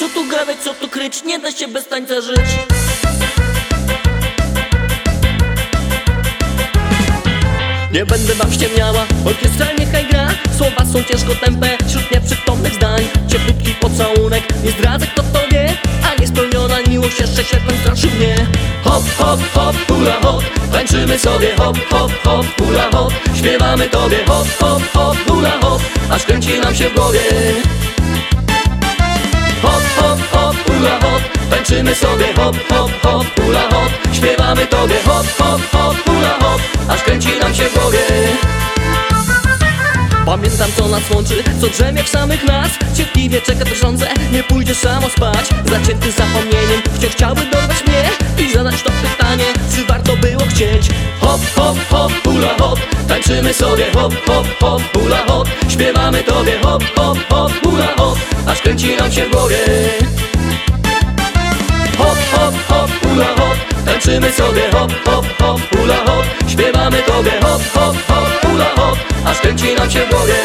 Co tu gadać, co tu kryć, nie da się bez tańca żyć. Nie będę wam ściemniała, orkiestra niechaj gra. Słowa są ciężko tępe, wśród nieprzytomnych zdań. Cieplutki pocałunek, nie zdradzę kto to wie. A niespełniona miłość jeszcze sierpem straszy mnie. Hop, hop, hop, hula hop, tańczymy sobie hop, hop, hop, hula hop. Śpiewamy tobie hop, hop, hop, hula hop, aż kręci nam się w głowie. Hop, hop, hop, hula hop, tańczymy sobie hop, hop, hop, hula hop. Śpiewamy tobie hop, hop, hop, hula hop, aż kręci nam się w głowie. Pamiętam co nas łączy, co drzemie w samych nas. Cierpliwie czeka drżące, nie pójdzie samo spać. Zacięty zapomnieniem, wciąż chciałby dorwać mnie i zadać to pytanie, czy warto było chcieć. Hop, hop, hop, hula hop, tańczymy sobie hop, hop, hop, hula hop. Śpiewamy tobie hop, hop, hop, hula hop, aż kręci nam się w głowie. Hop, hop, hop, hula hop, tańczymy sobie hop, hop, hop, hula hop. Śpiewamy tobie hop, hop, hop, hula hop, aż kręci nam się w głowie.